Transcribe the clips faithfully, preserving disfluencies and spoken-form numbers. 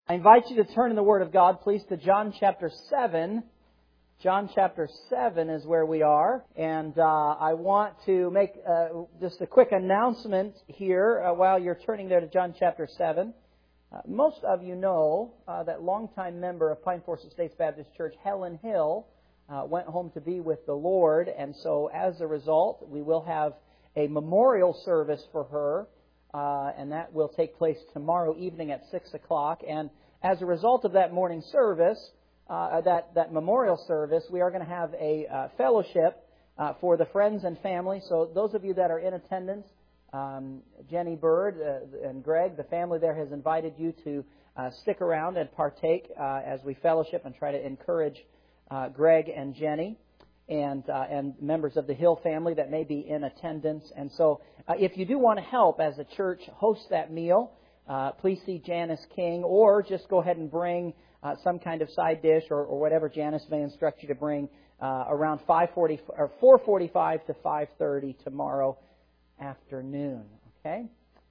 I invite you to turn in the Word of God, please, to John chapter seven. John chapter seven is where we are. And uh, I want to make uh, just a quick announcement here uh, while you're turning there to John chapter seven. Uh, most of you know uh, that longtime member of Pine Forest Estates Baptist Church, Helen Hill, uh, went home to be with the Lord. And so as a result, we will have a memorial service for her. Uh, and that will take place tomorrow evening at six o'clock. And as a result of that morning service, uh, that, that memorial service, we are going to have a uh, fellowship uh, for the friends and family. So those of you that are in attendance, um, Jenny Bird uh, and Greg, the family there has invited you to uh, stick around and partake uh, as we fellowship and try to encourage uh, Greg and Jenny. And uh, and members of the Hill family that may be in attendance. And so uh, if you do want to help as a church host that meal, uh, please see Janice King, or just go ahead and bring uh, some kind of side dish or, or whatever Janice may instruct you to bring uh, around five forty or four forty-five to five thirty tomorrow afternoon. Okay?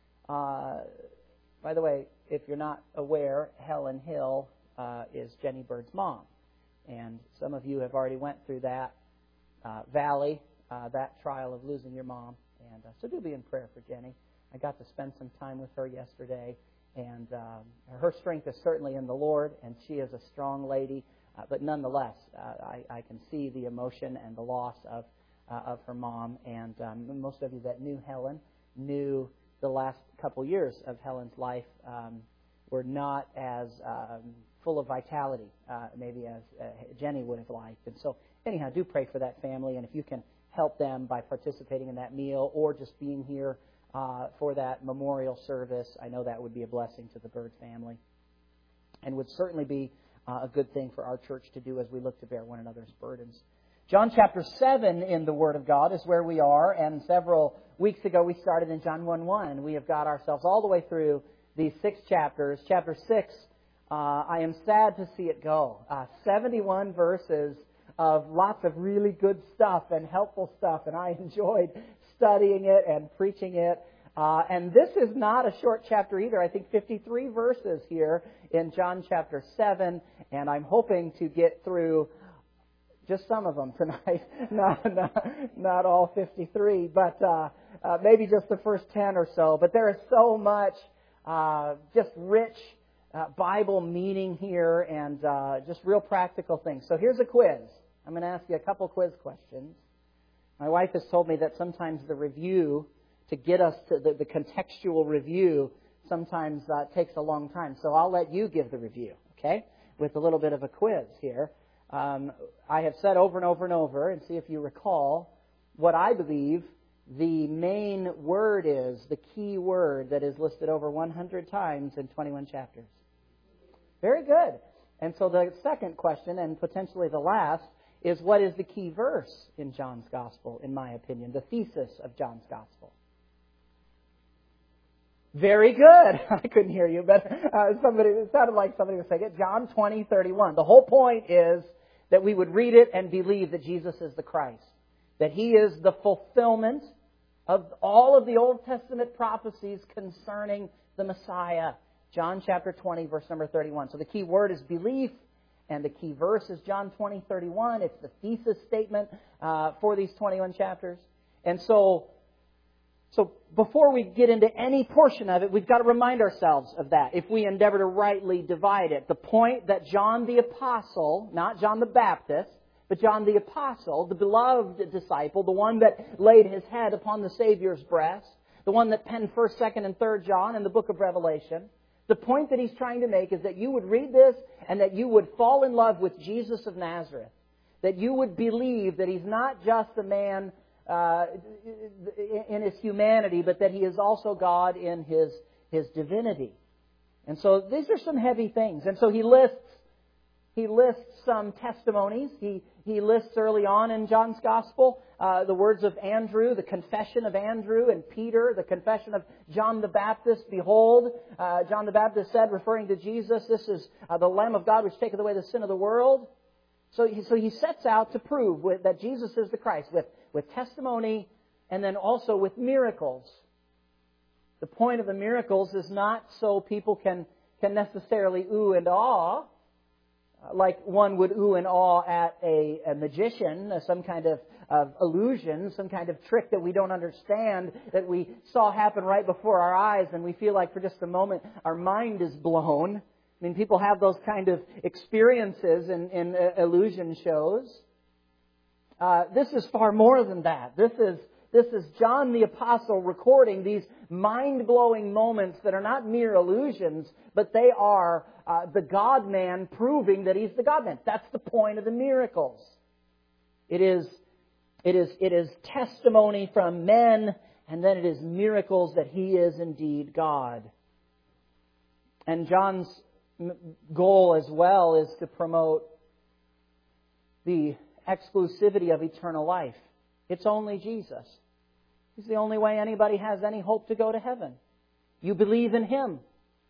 Uh, by the way, if you're not aware, Helen Hill uh, is Jenny Bird's mom. And some of you have already went through that. Uh, Valley, uh, that trial of losing your mom. And uh, so do be in prayer for Jenny. I got to spend some time with her yesterday, and um, her strength is certainly in the Lord, and she is a strong lady. Uh, but nonetheless, uh, I, I can see the emotion and the loss of uh, of her mom. And um, most of you that knew Helen knew the last couple years of Helen's life um, were not as um, full of vitality, uh, maybe as uh, Jenny would have liked. And so anyhow, do pray for that family, and if you can help them by participating in that meal or just being here uh, for that memorial service, I know that would be a blessing to the Bird family and would certainly be uh, a good thing for our church to do as we look to bear one another's burdens. John chapter seven in the Word of God is where we are, and several weeks ago we started in John one one. We have got ourselves all the way through these six chapters. Chapter six, uh, I am sad to see it go. Uh, seventy-one verses of lots of really good stuff and helpful stuff, and I enjoyed studying it and preaching it. Uh, and this is not a short chapter either. I think fifty-three verses here in John chapter seven, and I'm hoping to get through just some of them tonight. not, not, not all fifty-three, but uh, uh, maybe just the first ten or so. But there is so much uh, just rich uh, Bible meaning here and uh, just real practical things. So here's a quiz. I'm going to ask you a couple quiz questions. My wife has told me that sometimes the review, to get us to the, the contextual review, sometimes uh, takes a long time. So I'll let you give the review, okay, with a little bit of a quiz here. Um, I have said over and over and over, and see if you recall, what I believe the main word is, the key word that is listed over one hundred times in twenty-one chapters. Very good. And so the second question, and potentially the last, is what is the key verse in John's Gospel, in my opinion, the thesis of John's Gospel? Very good. I couldn't hear you, but uh, somebody, it sounded like somebody was saying it. John twenty thirty-one. The whole point is that we would read it and believe that Jesus is the Christ, that He is the fulfillment of all of the Old Testament prophecies concerning the Messiah. John chapter twenty, verse number thirty-one. So the key word is belief. And the key verse is John twenty thirty-one. It's the thesis statement uh, for these twenty-one chapters. And so, so before we get into any portion of it, we've got to remind ourselves of that if we endeavor to rightly divide it. The point that John the Apostle, not John the Baptist, but John the Apostle, the beloved disciple, the one that laid his head upon the Savior's breast, the one that penned first, second, and third John in the book of Revelation, the point that he's trying to make is that you would read this and that you would fall in love with Jesus of Nazareth. That you would believe that He's not just a man uh, in His humanity, but that He is also God in His, His divinity. And so these are some heavy things. And so he lists He lists some testimonies. He, he lists early on in John's Gospel uh, the words of Andrew, the confession of Andrew and Peter, the confession of John the Baptist. Behold, uh, John the Baptist said, referring to Jesus, this is uh, the Lamb of God which taketh away the sin of the world. So he, so he sets out to prove with, that Jesus is the Christ with, with testimony and then also with miracles. The point of the miracles is not so people can can necessarily ooh and awe, like one would ooh and awe at a, a magician, some kind of, of illusion, some kind of trick that we don't understand, that we saw happen right before our eyes, and we feel like for just a moment our mind is blown. I mean, people have those kind of experiences in, in uh, illusion shows. Uh, this is far more than that. This is This is John the Apostle recording these mind-blowing moments that are not mere illusions, but they are uh, the God-man proving that He's the God-man. That's the point of the miracles. It is, it is, it is testimony from men, and then it is miracles that He is indeed God. And John's goal as well is to promote the exclusivity of eternal life. It's only Jesus. He's the only way anybody has any hope to go to heaven. You believe in Him,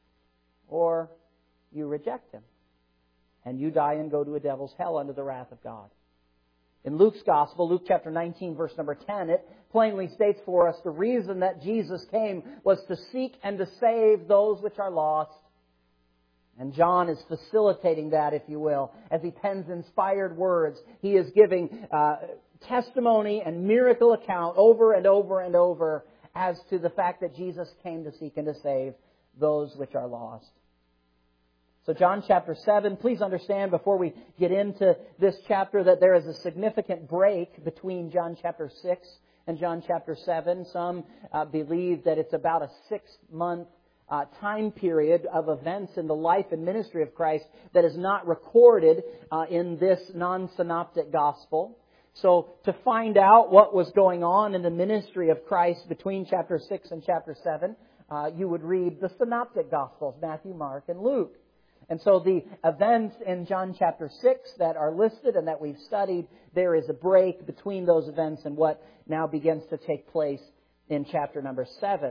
or you reject Him, and you die and go to a devil's hell under the wrath of God. In Luke's Gospel, Luke chapter nineteen, verse number ten, it plainly states for us the reason that Jesus came was to seek and to save those which are lost. And John is facilitating that, if you will, as he pens inspired words. He is giving uh, testimony and miracle account over and over and over as to the fact that Jesus came to seek and to save those which are lost. So John chapter seven, please understand before we get into this chapter that there is a significant break between John chapter six and John chapter seven. Some uh, believe that it's about a six-month Uh, time period of events in the life and ministry of Christ that is not recorded uh, in this non-synoptic gospel. So to find out what was going on in the ministry of Christ between chapter six and chapter seven, uh, you would read the synoptic gospels, Matthew, Mark, and Luke. And so the events in John chapter six that are listed and that we've studied, there is a break between those events and what now begins to take place in chapter number seven.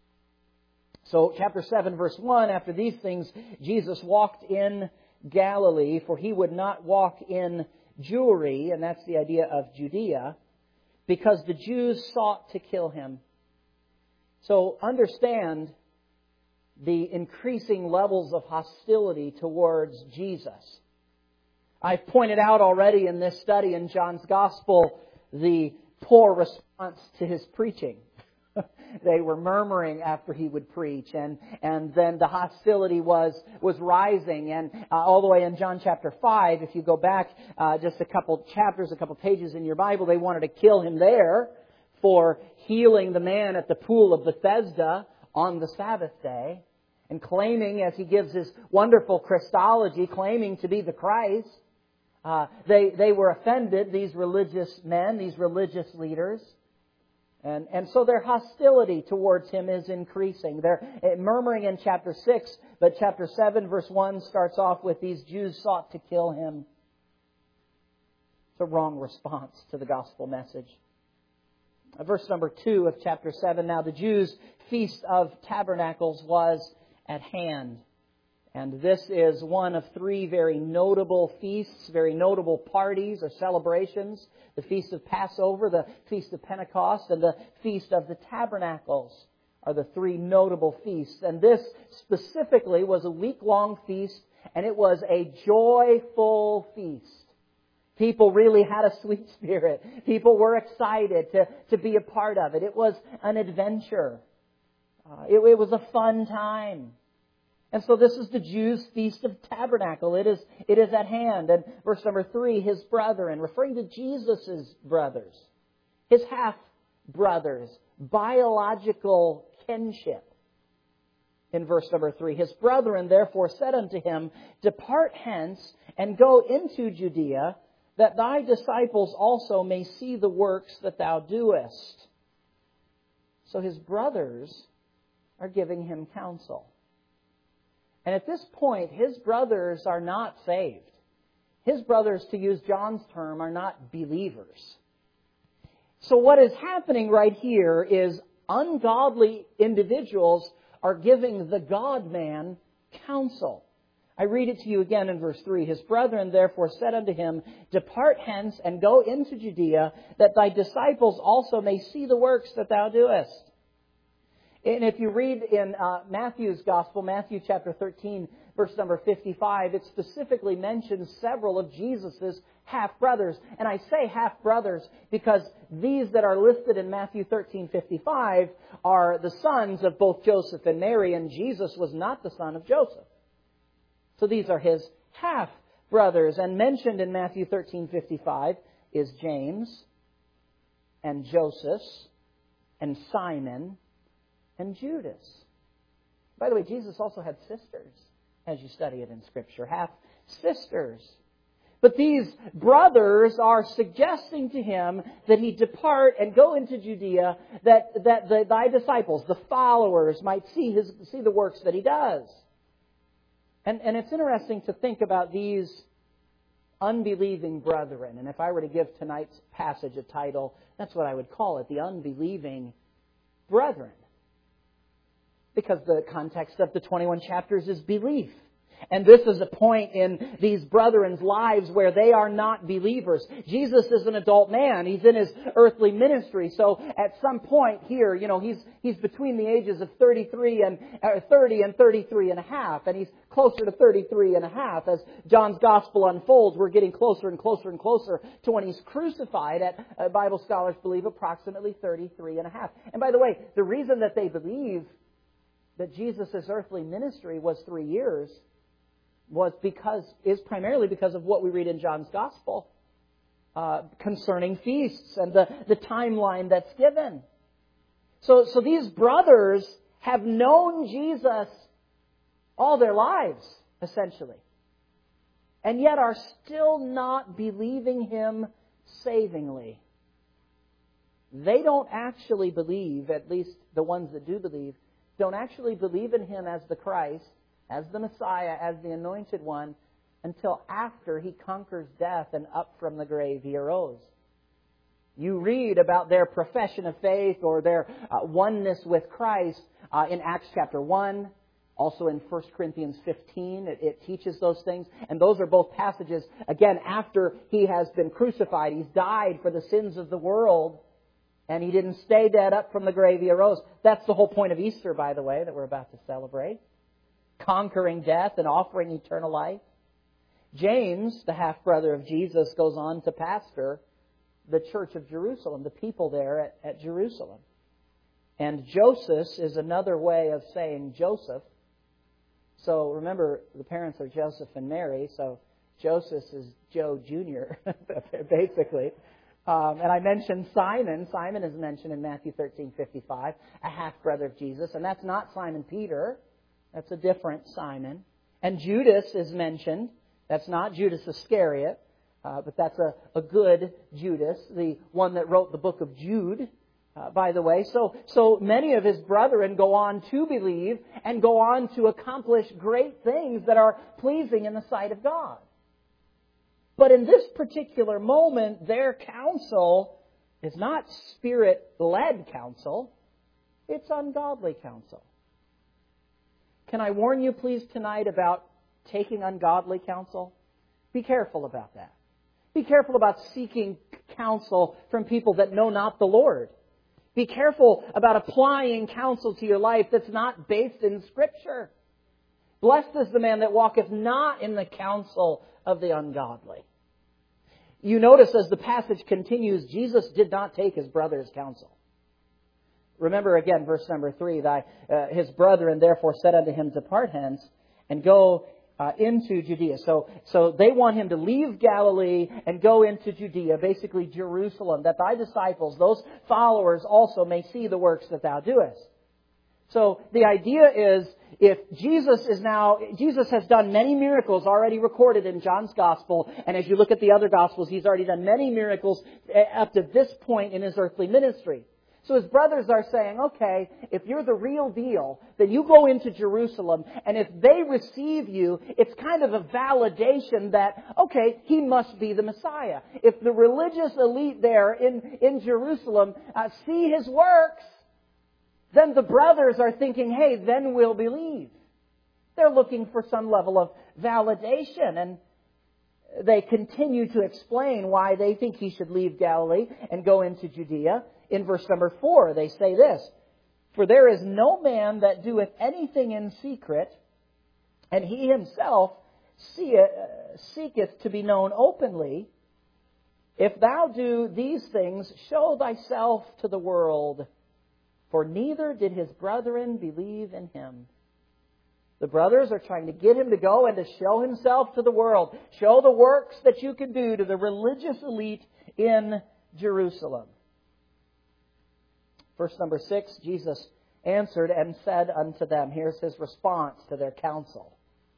So chapter seven, verse one, after these things, Jesus walked in Galilee, for He would not walk in Jewry, and that's the idea of Judea, because the Jews sought to kill Him. So understand the increasing levels of hostility towards Jesus. I've pointed out already in this study in John's Gospel the poor response to His preaching. They were murmuring after He would preach, and, and then the hostility was, was rising. And uh, all the way in John chapter five, if you go back uh, just a couple chapters, a couple pages in your Bible, they wanted to kill Him there for healing the man at the pool of Bethesda on the Sabbath day, and claiming, as He gives His wonderful Christology, claiming to be the Christ. Uh, they, they were offended, these religious men, these religious leaders. And, and so their hostility towards Him is increasing. They're murmuring in chapter six, but chapter seven, verse one starts off with these Jews sought to kill Him. It's a wrong response to the gospel message. Verse number two of chapter seven, now the Jews' feast of tabernacles was at hand. And this is one of three very notable feasts, very notable parties or celebrations. The Feast of Passover, the Feast of Pentecost, and the Feast of the Tabernacles are the three notable feasts. And this specifically was a week-long feast, and it was a joyful feast. People really had a sweet spirit. People were excited to, to be a part of it. It was an adventure. Uh, it, it was a fun time. And so this is the Jews' Feast of Tabernacle. It is, it is at hand. And verse number three, His brethren, referring to Jesus' brothers, His half-brothers, biological kinship. In verse number three, His brethren therefore said unto Him, Depart hence and go into Judea, that Thy disciples also may see the works that Thou doest. So His brothers are giving Him counsel. And at this point, His brothers are not saved. His brothers, to use John's term, are not believers. So what is happening right here is ungodly individuals are giving the God-man counsel. I read it to you again in verse three. His brethren therefore said unto Him, Depart hence and go into Judea, that Thy disciples also may see the works that Thou doest. And if you read in uh, Matthew's Gospel, Matthew chapter thirteen, verse number fifty-five, it specifically mentions several of Jesus' half-brothers. And I say half-brothers because these that are listed in Matthew thirteen fifty-five are the sons of both Joseph and Mary, and Jesus was not the son of Joseph. So these are his half-brothers. And mentioned in Matthew thirteen fifty-five is James and Joseph and Simon and Judas. By the way, Jesus also had sisters, as you study it in Scripture, half-sisters. But these brothers are suggesting to him that he depart and go into Judea, that, that the, thy disciples, the followers, might see his see the works that he does. And, and it's interesting to think about these unbelieving brethren. And if I were to give tonight's passage a title, that's what I would call it, the unbelieving brethren. Because the context of the twenty-one chapters is belief. And this is a point in these brethren's lives where they are not believers. Jesus is an adult man. He's in his earthly ministry. So at some point here, you know, he's he's between the ages of thirty-three and uh, thirty and thirty-three and a half. And he's closer to thirty-three and a half. As John's Gospel unfolds, we're getting closer and closer and closer to when he's crucified at, uh, Bible scholars believe, approximately thirty-three and a half. And by the way, the reason that they believe that Jesus' earthly ministry was three years was because is primarily because of what we read in John's Gospel uh, concerning feasts and the, the timeline that's given. So, so these brothers have known Jesus all their lives, essentially, and yet are still not believing Him savingly. They don't actually believe, at least the ones that do believe, don't actually believe in Him as the Christ, as the Messiah, as the Anointed One, until after He conquers death and up from the grave He arose. You read about their profession of faith or their uh, oneness with Christ uh, in Acts chapter one, also in First Corinthians fifteen. It, it teaches those things. And those are both passages, again, after He has been crucified. He's died for the sins of the world. And He didn't stay dead, up from the grave He arose. That's the whole point of Easter, by the way, that we're about to celebrate. Conquering death and offering eternal life. James, the half-brother of Jesus, goes on to pastor the church of Jerusalem, the people there at, at Jerusalem. And Joseph is another way of saying Joseph. So remember, the parents are Joseph and Mary, so Joseph is Joe Junior, basically. Um, and I mentioned Simon. Simon is mentioned in Matthew thirteen fifty-five, a half-brother of Jesus. And that's not Simon Peter. That's a different Simon. And Judas is mentioned. That's not Judas Iscariot, uh, but that's a, a good Judas, the one that wrote the book of Jude, uh, by the way. So, so many of his brethren go on to believe and go on to accomplish great things that are pleasing in the sight of God. But in this particular moment, their counsel is not Spirit-led counsel. It's ungodly counsel. Can I warn you, please, tonight about taking ungodly counsel? Be careful about that. Be careful about seeking counsel from people that know not the Lord. Be careful about applying counsel to your life that's not based in Scripture. Blessed is the man that walketh not in the counsel of the ungodly. You notice as the passage continues, Jesus did not take his brother's counsel. Remember again, verse number three, Thy, uh, his brethren therefore said unto him, Depart hence, and go uh, into Judea. So, so they want him to leave Galilee and go into Judea, basically Jerusalem, that thy disciples, those followers, also may see the works that thou doest. So the idea is, if Jesus is now, Jesus has done many miracles already recorded in John's Gospel, and as you look at the other Gospels, He's already done many miracles up to this point in His earthly ministry. So his brothers are saying, okay, if you're the real deal, then you go into Jerusalem, and if they receive you, it's kind of a validation that, okay, He must be the Messiah. If the religious elite there in, in Jerusalem uh, see His works, then the brothers are thinking, hey, then we'll believe. They're looking for some level of validation, and they continue to explain why they think He should leave Galilee and go into Judea. In verse number four, they say this, For there is no man that doeth anything in secret, and he himself seeketh to be known openly. If thou do these things, show thyself to the world. For neither did his brethren believe in him. The brothers are trying to get him to go and to show himself to the world. Show the works that you can do to the religious elite in Jerusalem. Verse number six, Jesus answered and said unto them, here's his response to their counsel.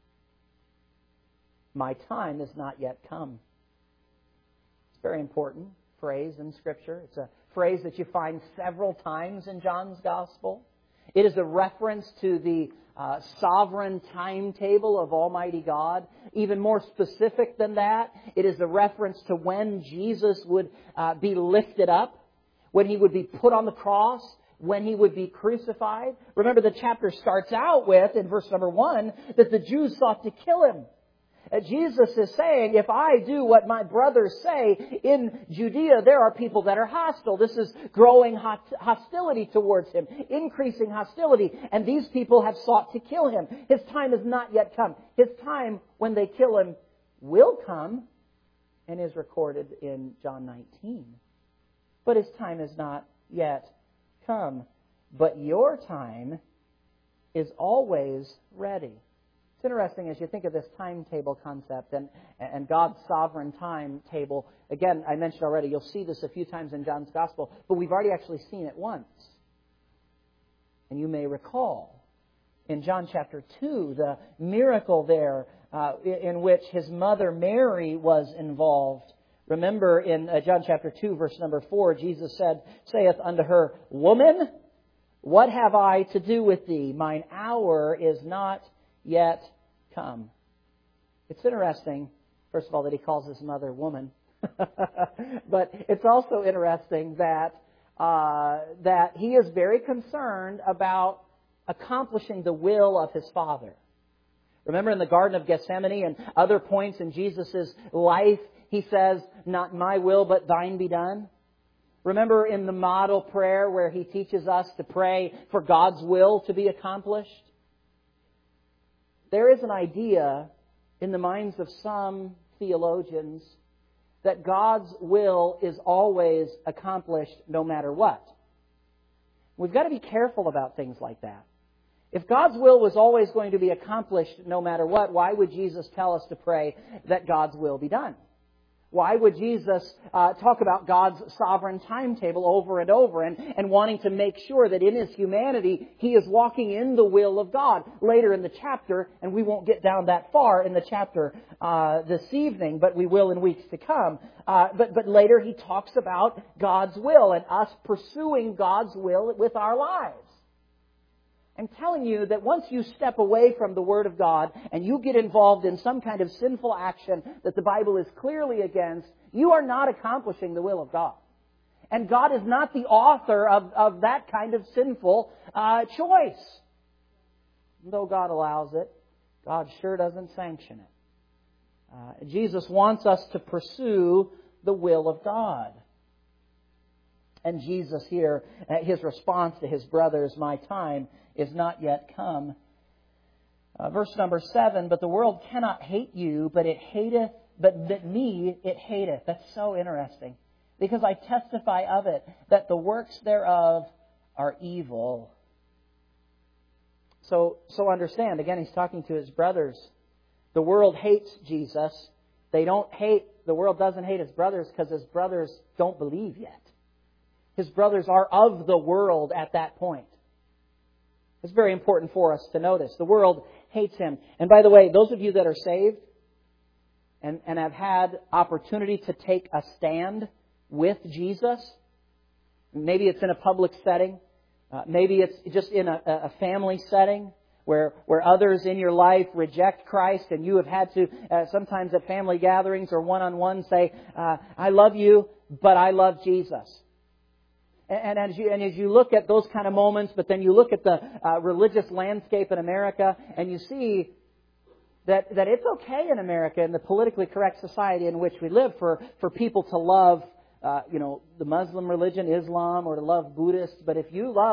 My time is not yet come. It's a very important phrase in Scripture. It's a phrase that you find several times in John's Gospel. It is a reference to the uh, sovereign timetable of Almighty God. Even more specific than that, it is a reference to when Jesus would uh, be lifted up, when He would be put on the cross, when He would be crucified. Remember, the chapter starts out with, in verse number one, that the Jews sought to kill Him. Jesus is saying, if I do what my brothers say, in Judea there are people that are hostile. This is growing hostility towards Him, increasing hostility. And these people have sought to kill Him. His time has not yet come. His time when they kill Him will come, and is recorded in John nineteen. But His time has not yet come. But your time is always ready. It's interesting as you think of this timetable concept and, and God's sovereign timetable. Again, I mentioned already, you'll see this a few times in John's Gospel, but we've already actually seen it once. And you may recall in John chapter two, the miracle there uh, in which His mother Mary was involved. Remember in uh, John chapter two, verse number four, Jesus said, saith unto her, Woman, what have I to do with thee? Mine hour is not yet come. It's interesting, first of all, that He calls His mother woman. But it's also interesting that uh, that He is very concerned about accomplishing the will of His Father. Remember in the Garden of Gethsemane and other points in Jesus' life, He says, not my will, but thine be done. Remember in the model prayer where He teaches us to pray for God's will to be accomplished? There is an idea in the minds of some theologians that God's will is always accomplished no matter what. We've got to be careful about things like that. If God's will was always going to be accomplished no matter what, why would Jesus tell us to pray that God's will be done? Why would Jesus uh, talk about God's sovereign timetable over and over and, and wanting to make sure that in His humanity He is walking in the will of God? Later in the chapter, and we won't get down that far in the chapter uh, this evening, but we will in weeks to come. Uh, but, but later He talks about God's will and us pursuing God's will with our lives. I'm telling you that once you step away from the Word of God and you get involved in some kind of sinful action that the Bible is clearly against, you are not accomplishing the will of God. And God is not the author of, of that kind of sinful uh, choice. Though God allows it, God sure doesn't sanction it. Uh, Jesus wants us to pursue the will of God. And Jesus here, His response to His brothers, my time is not yet come. Uh, verse number seven, but the world cannot hate you, but it hateth, but that me it hateth. That's so interesting. Because I testify of it, that the works thereof are evil. So, so understand, again, He's talking to His brothers. The world hates Jesus. They don't hate, the world doesn't hate His brothers because His brothers don't believe yet. His brothers are of the world at that point. It's very important for us to notice. The world hates Him. And by the way, those of you that are saved and, and have had opportunity to take a stand with Jesus, maybe it's in a public setting, uh, maybe it's just in a, a family setting where, where others in your life reject Christ and you have had to, uh, sometimes at family gatherings or one-on-one say, uh, I love you, but I love Jesus. And as you and as you look at those kind of moments, but then you look at the uh, religious landscape in America, and you see that that it's okay in America, in the politically correct society in which we live, for, for people to love, uh, you know, the Muslim religion, Islam, or to love Buddhists. But if you love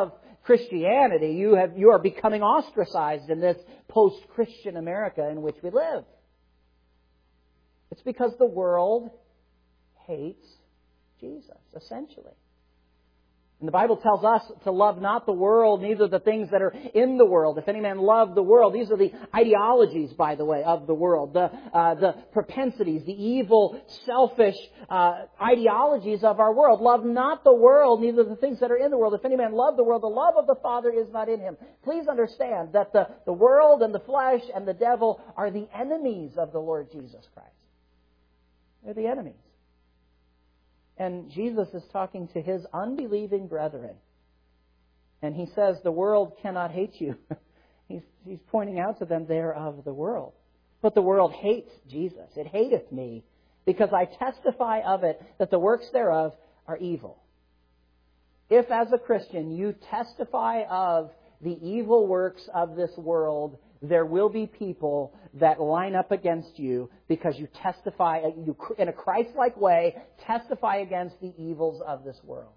Christianity. You have you are becoming ostracized in this post-Christian America in which we live. It's because the world hates Jesus, essentially. And the Bible tells us to love not the world, neither the things that are in the world. If any man love the world, these are the ideologies, by the way, of the world. The uh, the propensities, the evil, selfish uh, ideologies of our world. Love not the world, neither the things that are in the world. If any man love the world, the love of the Father is not in him. Please understand that the, the world and the flesh and the devil are the enemies of the Lord Jesus Christ. They're the enemies. And Jesus is talking to His unbelieving brethren. And He says, the world cannot hate you. he's, he's pointing out to them they are of the world. But the world hates Jesus. It hateth me, because I testify of it that the works thereof are evil. If as a Christian you testify of the evil works of this world, there will be people that line up against you because you testify, you in a Christ-like way, testify against the evils of this world.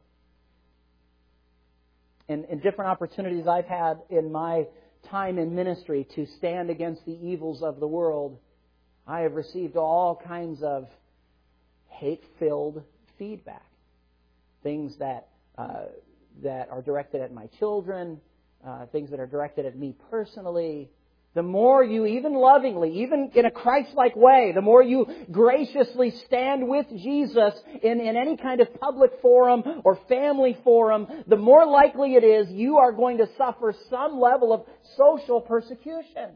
In, in different opportunities I've had in my time in ministry to stand against the evils of the world, I have received all kinds of hate-filled feedback. Things that uh, that are directed at my children, uh, things that are directed at me personally. The more you, even lovingly, even in a Christ-like way, the more you graciously stand with Jesus in, in any kind of public forum or family forum, the more likely it is you are going to suffer some level of social persecution.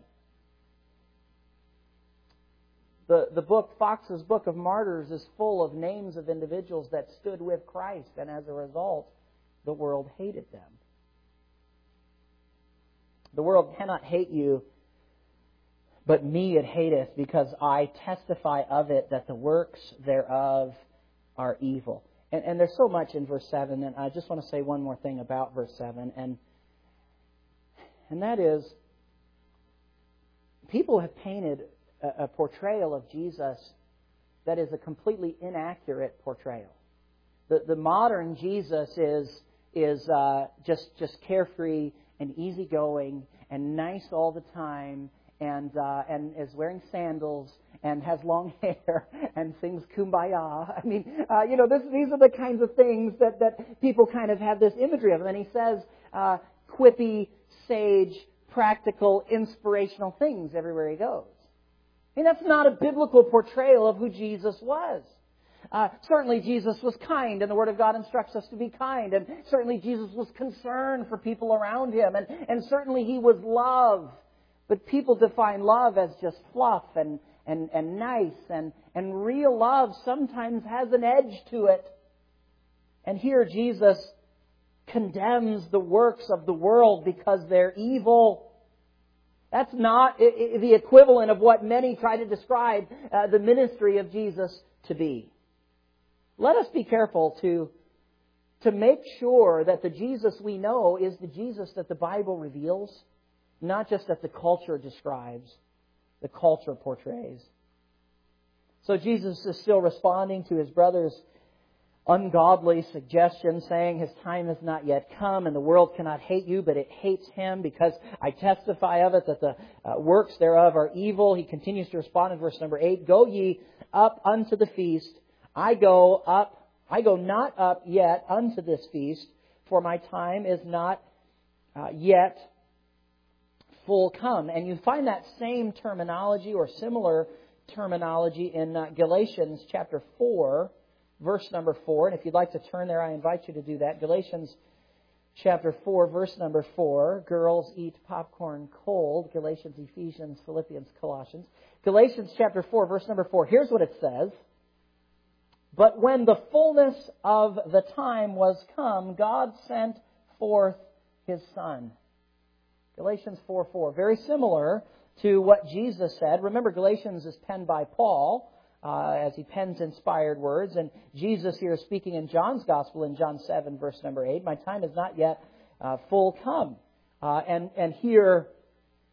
The, the book, Fox's Book of Martyrs, is full of names of individuals that stood with Christ, and as a result, the world hated them. The world cannot hate you, but me it hateth, because I testify of it that the works thereof are evil. And, and there's so much in verse seven, and I just want to say one more thing about verse seven, and and that is, people have painted a, a portrayal of Jesus that is a completely inaccurate portrayal. The the modern Jesus is is uh, just just carefree and easygoing and nice all the time, and uh, and is wearing sandals and has long hair and sings Kumbaya. I mean, uh, you know, this, these are the kinds of things that, that people kind of have this imagery of. And then he says uh, quippy, sage, practical, inspirational things everywhere he goes. I mean, that's not a biblical portrayal of who Jesus was. Uh, certainly Jesus was kind, and the Word of God instructs us to be kind. And certainly Jesus was concerned for people around Him. And, and certainly He was love. But people define love as just fluff and, and, and nice. And, and real love sometimes has an edge to it. And here Jesus condemns the works of the world because they're evil. That's not the equivalent of what many try to describe uh, the ministry of Jesus to be. Let us be careful to, to make sure that the Jesus we know is the Jesus that the Bible reveals, not just that the culture describes, the culture portrays. So Jesus is still responding to his brother's ungodly suggestion, saying his time has not yet come and the world cannot hate you, but it hates him because I testify of it that the uh, works thereof are evil. He continues to respond in verse number eight, go ye up unto the feast. I go up, I go not up yet unto this feast, for my time is not uh, yet full come. And you find that same terminology or similar terminology in uh, Galatians chapter four, verse number four. And if you'd like to turn there, I invite you to do that. Galatians chapter four, verse number four. Girls eat popcorn cold. Galatians, Ephesians, Philippians, Colossians. Galatians chapter four, verse number four. Here's what it says. But when the fullness of the time was come, God sent forth His Son. Galatians four four. Very similar to what Jesus said. Remember, Galatians is penned by Paul uh, as he pens inspired words. And Jesus here is speaking in John's Gospel in John seven, verse number eight. My time is not yet uh, full come. Uh, and, and here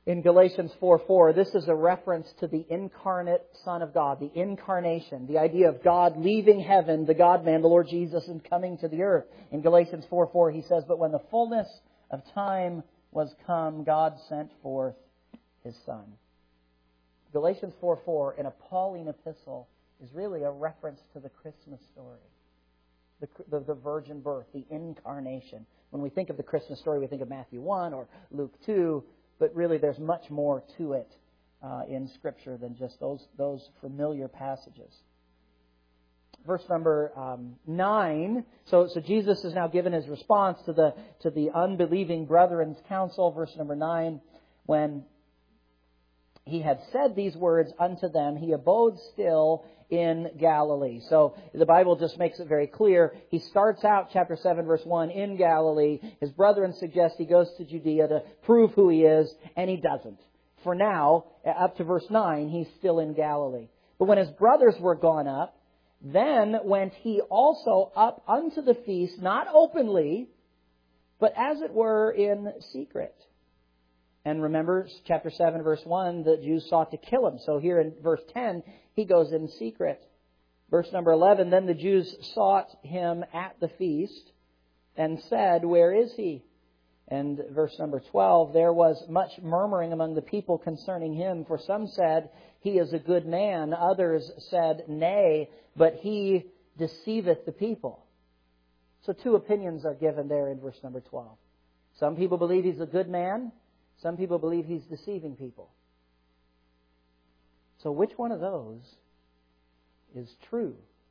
In Galatians four four, this is a reference to the incarnate Son of God, the incarnation, the idea of God leaving heaven, the God-man, the Lord Jesus, and coming to the earth. In Galatians four four, he says, "But when the fullness of time was come, God sent forth His Son." Galatians four four, an Pauline epistle, is really a reference to the Christmas story. The, the, the virgin birth, the incarnation. When we think of the Christmas story, we think of Matthew one or Luke two, but really there's much more to it uh, in Scripture than just those, those familiar passages. Verse number um, nine. So, so Jesus has now given His response to the to the unbelieving brethren's counsel. Verse number nine, when He had said these words unto them, He abode still in Galilee. So the Bible just makes it very clear. He starts out chapter seven, verse one, in Galilee. His brethren suggest He goes to Judea to prove who He is, and He doesn't. For now, up to verse nine, He's still in Galilee. But when His brothers were gone up, then went He also up unto the feast, not openly, but as it were in secret. And remember, chapter seven, verse one, the Jews sought to kill Him. So here in verse ten, He goes in secret. Verse number eleven, then the Jews sought Him at the feast and said, Where is He? And verse number twelve, there was much murmuring among the people concerning Him, for some said, He is a good man. Others said, Nay, but He deceiveth the people. So two opinions are given there in verse number twelve. Some people believe He's a good man. Some people believe He's deceiving people. So which one of those is true?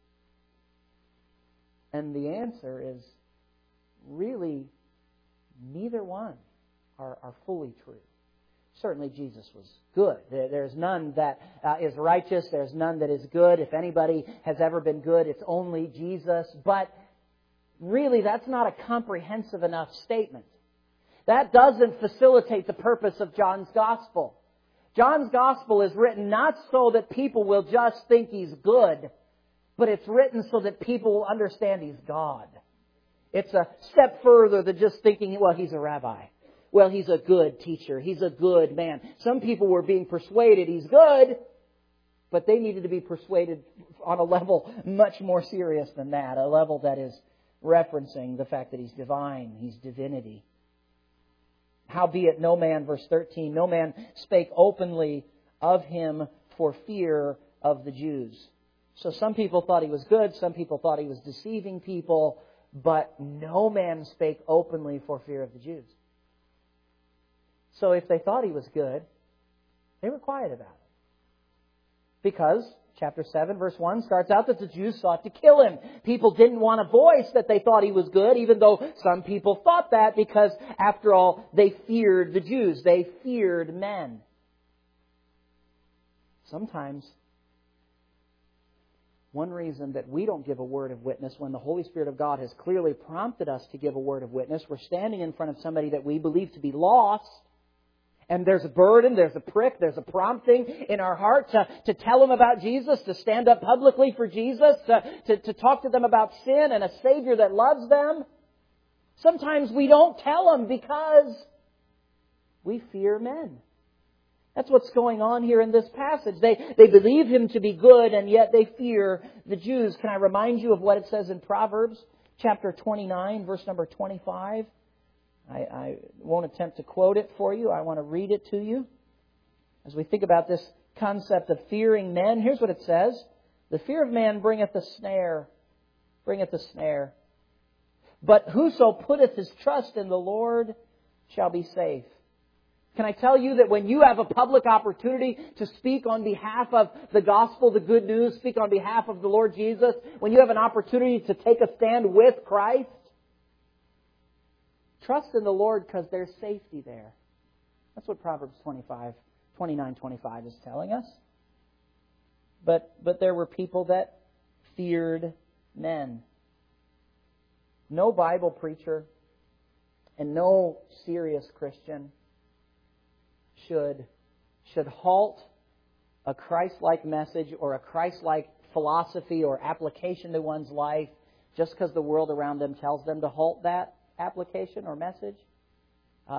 And the answer is really neither one are, are fully true. Certainly Jesus was good. There, there's none that uh, is righteous. There's none that is good. If anybody has ever been good, it's only Jesus. But really, that's not a comprehensive enough statement. That doesn't facilitate the purpose of John's Gospel. John's Gospel is written not so that people will just think He's good, but it's written so that people will understand He's God. It's a step further than just thinking, well, He's a rabbi. Well, He's a good teacher. He's a good man. Some people were being persuaded He's good, but they needed to be persuaded on a level much more serious than that, a level that is referencing the fact that He's divine, He's divinity. Howbeit no man, verse thirteen, no man spake openly of Him for fear of the Jews. So some people thought He was good, some people thought He was deceiving people, but no man spake openly for fear of the Jews. So if they thought He was good, they were quiet about it. Because chapter seven, verse one starts out that the Jews sought to kill Him. People didn't want to voice that they thought He was good, even though some people thought that, because, after all, they feared the Jews. They feared men. Sometimes, one reason that we don't give a word of witness when the Holy Spirit of God has clearly prompted us to give a word of witness, we're standing in front of somebody that we believe to be lost, and there's a burden, there's a prick, there's a prompting in our heart to, to tell them about Jesus, to stand up publicly for Jesus, to, to, to talk to them about sin and a Savior that loves them. Sometimes we don't tell them because we fear men. That's what's going on here in this passage. They, they believe Him to be good, and yet they fear the Jews. Can I remind you of what it says in Proverbs chapter twenty-nine, verse number twenty-five? I, I won't attempt to quote it for you. I want to read it to you. As we think about this concept of fearing men, here's what it says. The fear of man bringeth a snare. Bringeth a snare. But whoso putteth his trust in the Lord shall be safe. Can I tell you that when you have a public opportunity to speak on behalf of the gospel, the good news, speak on behalf of the Lord Jesus, when you have an opportunity to take a stand with Christ, trust in the Lord because there's safety there. That's what Proverbs twenty-five, twenty-nine, twenty-five is telling us. But, but there were people that feared men. No Bible preacher and no serious Christian should, should halt a Christ-like message or a Christ-like philosophy or application to one's life just because the world around them tells them to halt that application or message. Um,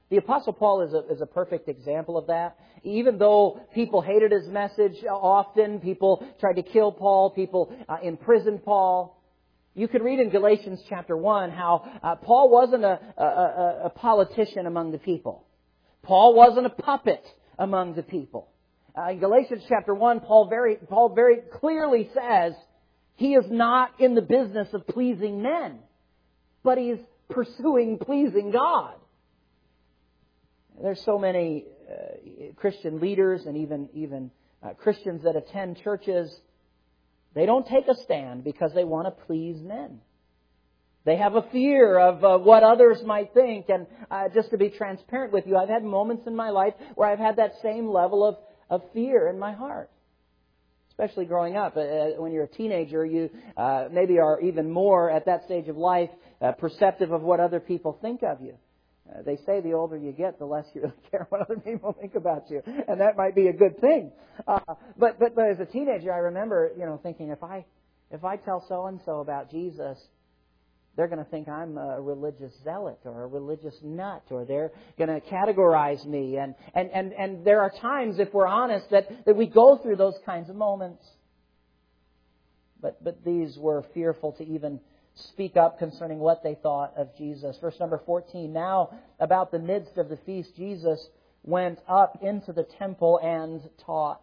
The Apostle Paul is a, is a perfect example of that. Even though people hated his message often, people tried to kill Paul, people uh, imprisoned Paul. You could read in Galatians chapter one how uh, Paul wasn't a, a, a, a politician among the people. Paul wasn't a puppet among the people. Uh, in Galatians chapter one, Paul very, Paul very clearly says he is not in the business of pleasing men, but he is pursuing pleasing God. There's so many uh, Christian leaders and even even uh, Christians that attend churches. They don't take a stand because they want to please men. They have a fear of uh, what others might think. And uh, just to be transparent with you, I've had moments in my life where I've had that same level of, of fear in my heart. Especially growing up. Uh, when you're a teenager, you uh, maybe are even more at that stage of life uh, perceptive of what other people think of you. Uh, they say the older you get, the less you really care what other people think about you, and that might be a good thing. Uh, but but but as a teenager, I remember you know thinking if I if I tell so and so about Jesus, they're going to think I'm a religious zealot or a religious nut, or they're going to categorize me. And and and and there are times, if we're honest, that that we go through those kinds of moments. But but these were fearful to even speak up concerning what they thought of Jesus. Verse number fourteen, now about the midst of the feast, Jesus went up into the temple and taught.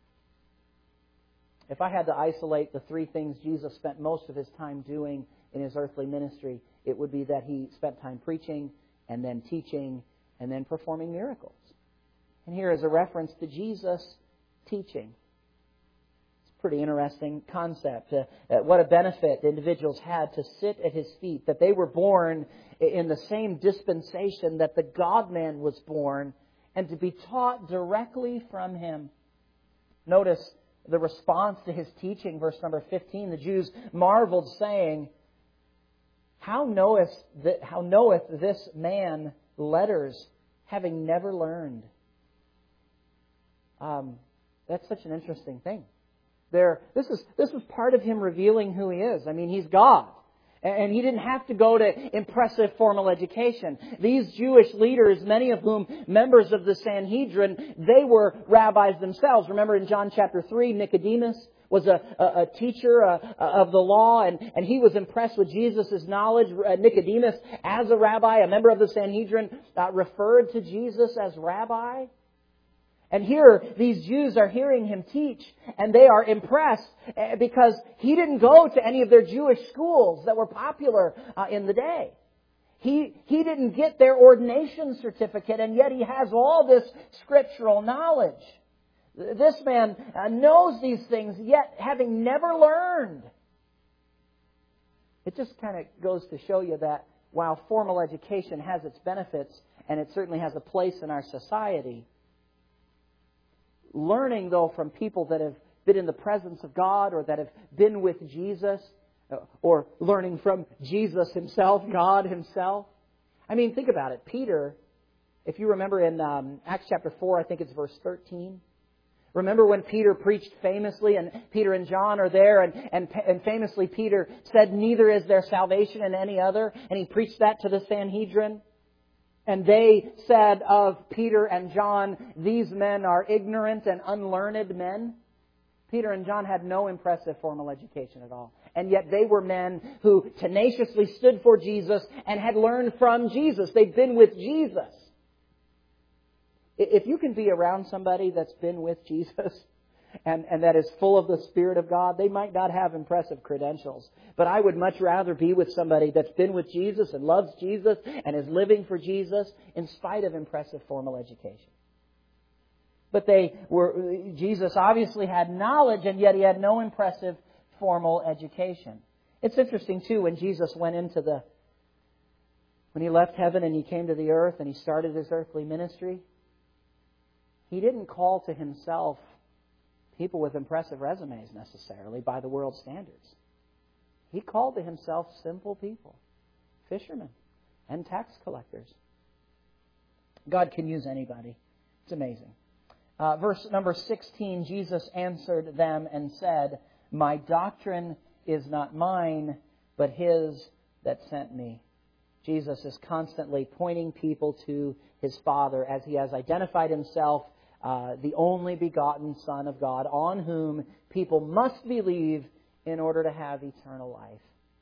If I had to isolate the three things Jesus spent most of His time doing in His earthly ministry, it would be that He spent time preaching and then teaching and then performing miracles. And here is a reference to Jesus teaching. Pretty interesting concept. Uh, uh, what a benefit individuals had to sit at His feet, that they were born in the same dispensation that the God-man was born, and to be taught directly from Him. Notice the response to His teaching, verse number fifteen. The Jews marveled, saying, How knoweth, that, how knoweth this man letters, having never learned? Um, that's such an interesting thing. There, this is this is part of Him revealing who He is. I mean, He's God. And He didn't have to go to impressive formal education. These Jewish leaders, many of whom members of the Sanhedrin, they were rabbis themselves. Remember in John chapter three, Nicodemus was a, a, a teacher uh, of the law, and, and he was impressed with Jesus' knowledge. Uh, Nicodemus, as a rabbi, a member of the Sanhedrin, uh, referred to Jesus as rabbi. And here, these Jews are hearing Him teach, and they are impressed because He didn't go to any of their Jewish schools that were popular uh, in the day. He, he didn't get their ordination certificate, and yet He has all this scriptural knowledge. This man uh, knows these things, yet having never learned. It just kind of goes to show you that while formal education has its benefits, and it certainly has a place in our society, learning, though, from people that have been in the presence of God or that have been with Jesus, or learning from Jesus Himself, God Himself. I mean, think about it. Peter, if you remember in um, Acts chapter four, I think it's verse thirteen. Remember when Peter preached famously, and Peter and John are there, and, and, and famously Peter said, neither is there salvation in any other, and he preached that to the Sanhedrin. And they said of Peter and John, these men are ignorant and unlearned men. Peter and John had no impressive formal education at all. And yet they were men who tenaciously stood for Jesus and had learned from Jesus. They'd been with Jesus. If you can be around somebody that's been with Jesus and, and that is full of the Spirit of God, they might not have impressive credentials. But I would much rather be with somebody that's been with Jesus and loves Jesus and is living for Jesus in spite of impressive formal education. But they were, Jesus obviously had knowledge, and yet He had no impressive formal education. It's interesting, too, when Jesus went into the, when He left heaven and He came to the earth and He started His earthly ministry, He didn't call to Himself people with impressive resumes necessarily by the world's standards. He called to Himself simple people, fishermen and tax collectors. God can use anybody. It's amazing. Uh, verse number sixteen, Jesus answered them and said, my doctrine is not mine, but His that sent me. Jesus is constantly pointing people to His Father as He has identified Himself, uh, the only begotten Son of God, on whom people must believe in order to have eternal life.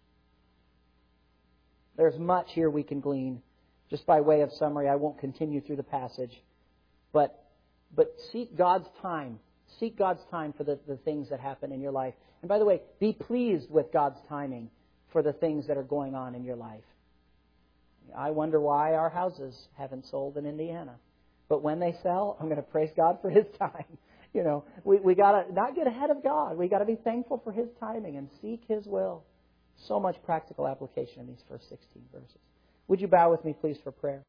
There's much here we can glean. Just by way of summary, I won't continue through the passage. But but seek God's time. Seek God's time for the, the things that happen in your life. And by the way, be pleased with God's timing for the things that are going on in your life. I wonder why our houses haven't sold in Indiana. But when they sell, I'm going to praise God for His time. You know, we, we got to not get ahead of God. We got to be thankful for His timing and seek His will. So much practical application in these first sixteen verses. Would you bow with me, please, for prayer?